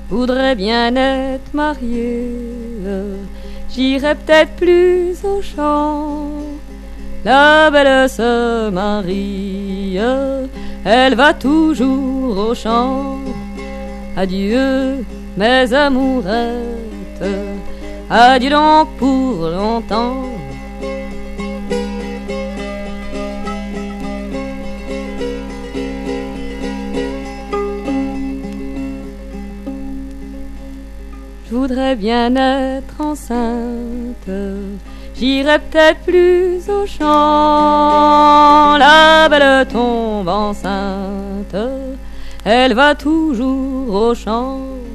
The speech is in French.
voudrais bien être mariée. J'irai peut-être plus au champ. La belle se marie, elle va toujours au champ. Adieu mes amourettes, adieu donc pour longtemps. Je voudrais bien être enceinte, j'irai peut-être plus au champ. La belle tombe enceinte, elle va toujours au champ.